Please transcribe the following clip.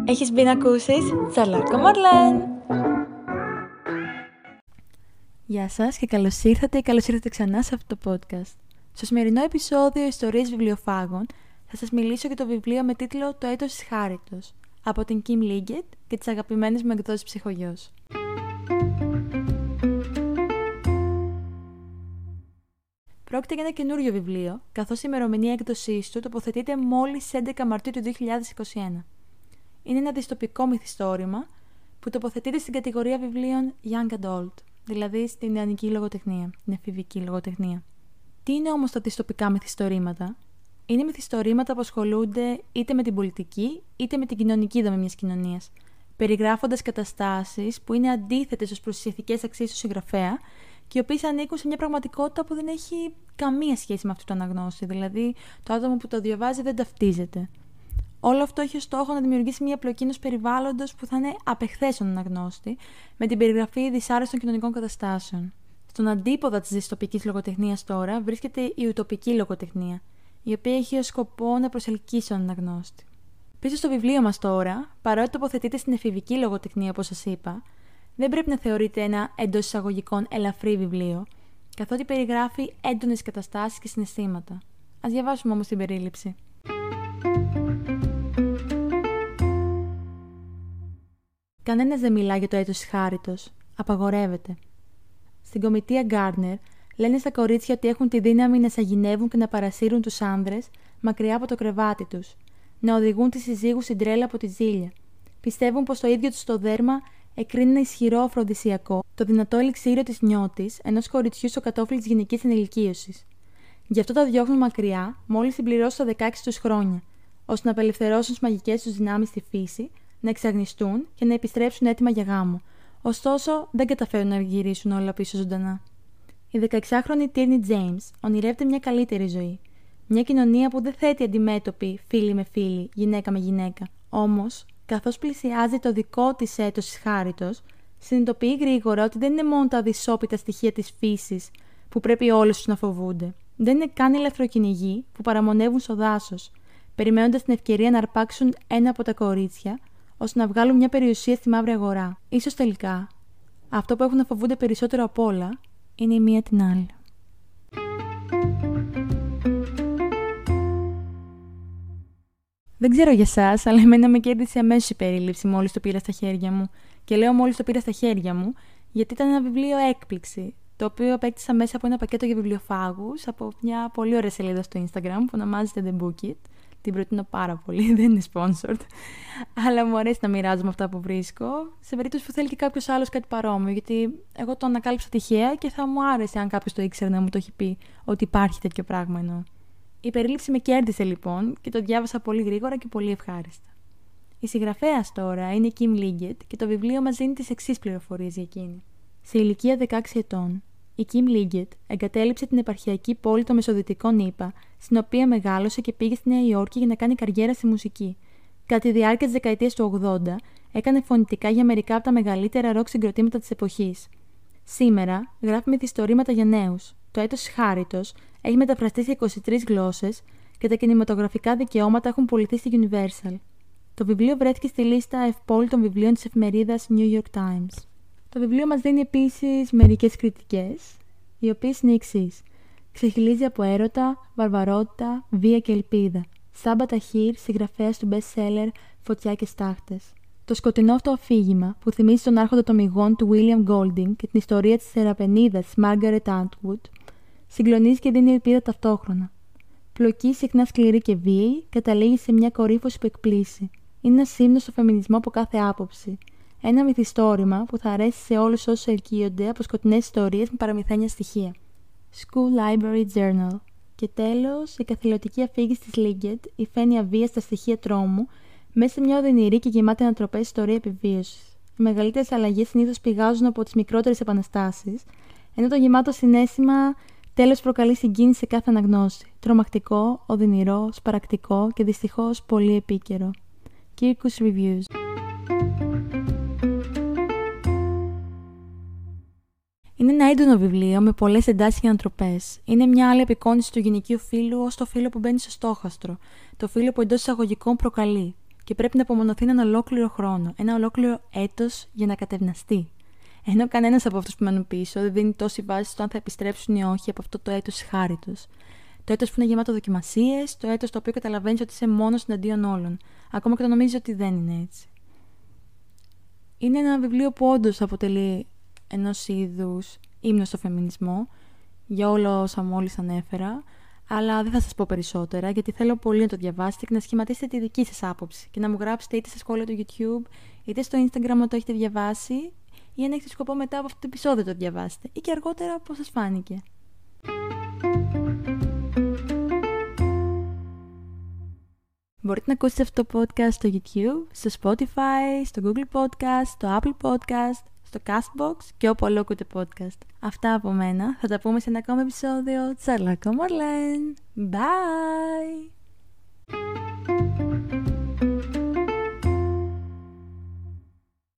Έχεις μπει να ακούσεις Τσαλάκο Μαρλέν. Γεια σας και καλώς ήρθατε ξανά σε αυτό το podcast. Στο σημερινό επεισόδιο Ιστορίες Βιβλιοφάγων θα σας μιλήσω για το βιβλίο με τίτλο «Το έτος της Χάριτος» από την Kim Liggett και τις αγαπημένες μου εκδόσεις Ψυχογιός. Πρόκειται για ένα καινούριο βιβλίο, καθώς η ημερομηνία έκδοσής του τοποθετείται μόλις 11 Μαρτίου του 2021. Είναι ένα δυστοπικό μυθιστόρημα που τοποθετείται στην κατηγορία βιβλίων Young Adult, δηλαδή στην νεανική λογοτεχνία, την εφηβική λογοτεχνία. Τι είναι όμως τα δυστοπικά μυθιστορήματα? Είναι μυθιστορήματα που ασχολούνται είτε με την πολιτική είτε με την κοινωνική δομή μιας κοινωνίας, περιγράφοντας καταστάσεις που είναι αντίθετες ως προς τις ηθικές αξίες του συγγραφέα και οι οποίες ανήκουν σε μια πραγματικότητα που δεν έχει καμία σχέση με αυτή το αναγνώστη, δηλαδή το άτομο που το διαβάζει δεν ταυτίζεται. Όλο αυτό έχει ως στόχο να δημιουργήσει μια πλοκή ενός περιβάλλοντος που θα είναι απεχθές στον αναγνώστη, με την περιγραφή δυσάρεστων κοινωνικών καταστάσεων. Στον αντίποδα της δυστοπικής λογοτεχνίας τώρα βρίσκεται η ουτοπική λογοτεχνία, η οποία έχει ως σκοπό να προσελκύσει τον αναγνώστη. Πίσω στο βιβλίο μας τώρα, παρότι τοποθετείται στην εφηβική λογοτεχνία, όπως σας είπα, δεν πρέπει να θεωρείται ένα εντός εισαγωγικών ελαφρύ βιβλίο, καθότι περιγράφει έντονες καταστάσεις και συναισθήματα. Ας διαβάσουμε όμως την περίληψη. Κανένας δεν μιλά για το έτος της Χάριτος. Απαγορεύεται. Στην κομιτεία Γκάρνερ λένε στα κορίτσια ότι έχουν τη δύναμη να σαγηνεύουν και να παρασύρουν τους άνδρες μακριά από το κρεβάτι τους, να οδηγούν τις συζύγους στην τρέλα από τη ζήλια. Πιστεύουν πως το ίδιο τους το δέρμα εκρίνει ένα ισχυρό αφροδισιακό, το δυνατό ελιξίριο της νιώτης ενός κοριτσιού στο κατόφλι της γυναικής ενηλικίωσης. Γι' αυτό τα διώχνουν μακριά μόλις συμπληρώσουν τα 16 τους χρόνια, ώστε να απελευθερώσουν τις μαγικές τους δυνάμεις στη φύση, να εξαγνιστούν και να επιστρέψουν έτοιμα για γάμο. Ωστόσο, δεν καταφέρουν να γυρίσουν όλα πίσω ζωντανά. Η 16χρονη Τίρνι Τζέιμς ονειρεύεται μια καλύτερη ζωή. Μια κοινωνία που δεν θέτει αντιμέτωποι φίλη με φίλη, γυναίκα με γυναίκα. Όμως, καθώς πλησιάζει το δικό της έτος της Χάριτος, συνειδητοποιεί γρήγορα ότι δεν είναι μόνο τα αδυσόπιτα στοιχεία της φύσης που πρέπει όλους τους να φοβούνται. Δεν είναι καν οι λαθροκυνηγοί που παραμονεύουν στο δάσος, περιμένοντας την ευκαιρία να αρπάξουν ένα από τα κορίτσια, ώστε να βγάλουν μια περιουσία στη μαύρη αγορά. Ίσως τελικά, αυτό που έχουν να φοβούνται περισσότερο απ' όλα είναι η μία την άλλη. Δεν ξέρω για εσάς, αλλά εμένα με κέρδισε αμέσως η περίληψη μόλις το πήρα στα χέρια μου. Και λέω μόλις το πήρα στα χέρια μου, γιατί ήταν ένα βιβλίο έκπληξη, το οποίο απέκτησα μέσα από ένα πακέτο για βιβλιοφάγους από μια πολύ ωραία σελίδα στο Instagram που ονομάζεται The Book It. Την προτείνω πάρα πολύ, δεν είναι sponsored, αλλά μου αρέσει να μοιράζομαι αυτά που βρίσκω, σε περίπτωση που θέλει και κάποιος άλλος κάτι παρόμοιο, γιατί εγώ το ανακάλυψα τυχαία και θα μου άρεσε αν κάποιος το ήξερε να μου το έχει πει ότι υπάρχει τέτοιο πράγμα εννοώ. Η περίληψη με κέρδισε λοιπόν και το διάβασα πολύ γρήγορα και πολύ ευχάριστα. Η συγγραφέας τώρα είναι η Kim Liggett και το βιβλίο μας δίνει τις εξής πληροφορίες για εκείνη. Σε ηλικία 16 ετών, η Kim Liggett εγκατέλειψε την επαρχιακή πόλη των Μεσοδυτικών ΗΠΑ, στην οποία μεγάλωσε και πήγε στη Νέα Υόρκη για να κάνει καριέρα στη μουσική. Κατά τη διάρκεια της δεκαετίας του 80, έκανε φωνητικά για μερικά από τα μεγαλύτερα ροκ συγκροτήματα της εποχής. Σήμερα γράφει μυθιστορήματα για νέους. Το έτος της Χάριτος έχει μεταφραστεί σε 23 γλώσσες και τα κινηματογραφικά δικαιώματα έχουν πουληθεί στη Universal. Το βιβλίο βρέθηκε στη λίστα ευπόλυτων βιβλίων της εφημερίδας New York Times. Το βιβλίο μας δίνει επίσης μερικές κριτικές, οι οποίες είναι οι εξής. Ξεχυλίζει από έρωτα, βαρβαρότητα, βία και ελπίδα. Σάμπα Ταχίρ, συγγραφέας του best-seller «Φωτιά και στάχτες». Το σκοτεινό αυτό αφήγημα, που θυμίζει τον άρχοντα των μυγών του William Golding και την ιστορία της θεραπενίδας Margaret Atwood, συγκλονίζει και δίνει ελπίδα ταυτόχρονα. Πλοκή συχνά σκληρή και βίαιη, καταλήγει σε μια κορύφωση που εκπλήσει. Είναι ένα ύμνος στο φεμινισμό από κάθε άποψη. Ένα μυθιστόρημα που θα αρέσει σε όλους όσους ελκύονται από σκοτεινές ιστορίες με παραμυθένια στοιχεία. School Library Journal. Και τέλος, η καθηλωτική αφήγηση της Liggett υφαίνει αβίαστα στοιχεία τρόμου μέσα σε μια οδυνηρή και γεμάτη ανατροπές ιστορία επιβίωσης. Οι μεγαλύτερες αλλαγές συνήθως πηγάζουν από τις μικρότερες επαναστάσεις, ενώ το γεμάτο συναίσθημα τέλος προκαλεί συγκίνηση σε κάθε αναγνώση. Τρομακτικό, οδυνηρό, σπαρακτικό και δυστυχώς πολύ επίκαιρο. Kirkus Reviews. Είναι ένα έντονο βιβλίο με πολλές εντάσεις και ανατροπές. Είναι μια άλλη απεικόνιση του γυναικείου φύλου ως το φύλο που μπαίνει στο στόχαστρο, το φύλο που εντός εισαγωγικών προκαλεί. και πρέπει να απομονωθεί έναν ολόκληρο χρόνο, ένα ολόκληρο έτος για να κατευναστεί. Ενώ κανένας από αυτούς που μένουν πίσω δεν δίνει τόση βάση στο αν θα επιστρέψουν ή όχι από αυτό το έτος χάριτος. Το έτος που είναι γεμάτο δοκιμασίες, το έτος το οποίο καταλαβαίνεις ότι είσαι μόνος εναντίον όλων, ακόμα και όταν νομίζεις ότι δεν είναι έτσι. Είναι ένα βιβλίο που όντως αποτελεί ενός είδους ύμνο στο φεμινισμό, για όλα όσα μόλις ανέφερα, αλλά δεν θα σας πω περισσότερα, γιατί θέλω πολύ να το διαβάσετε και να σχηματίσετε τη δική σας άποψη και να μου γράψετε είτε στα σχόλια του YouTube, είτε στο Instagram αν το έχετε διαβάσει, ή αν έχετε σκοπό μετά από αυτό το επεισόδιο το διαβάσετε, ή και αργότερα πώς σας φάνηκε. Μπορείτε να ακούσετε αυτό το podcast στο YouTube, στο Spotify, στο Google Podcast, στο Apple Podcast, στο Castbox και όπου αλλού ακούτε podcast. Αυτά από μένα. Θα τα πούμε σε ένα ακόμα επεισόδιο. Τσαρλάκο Μορλέν. Bye!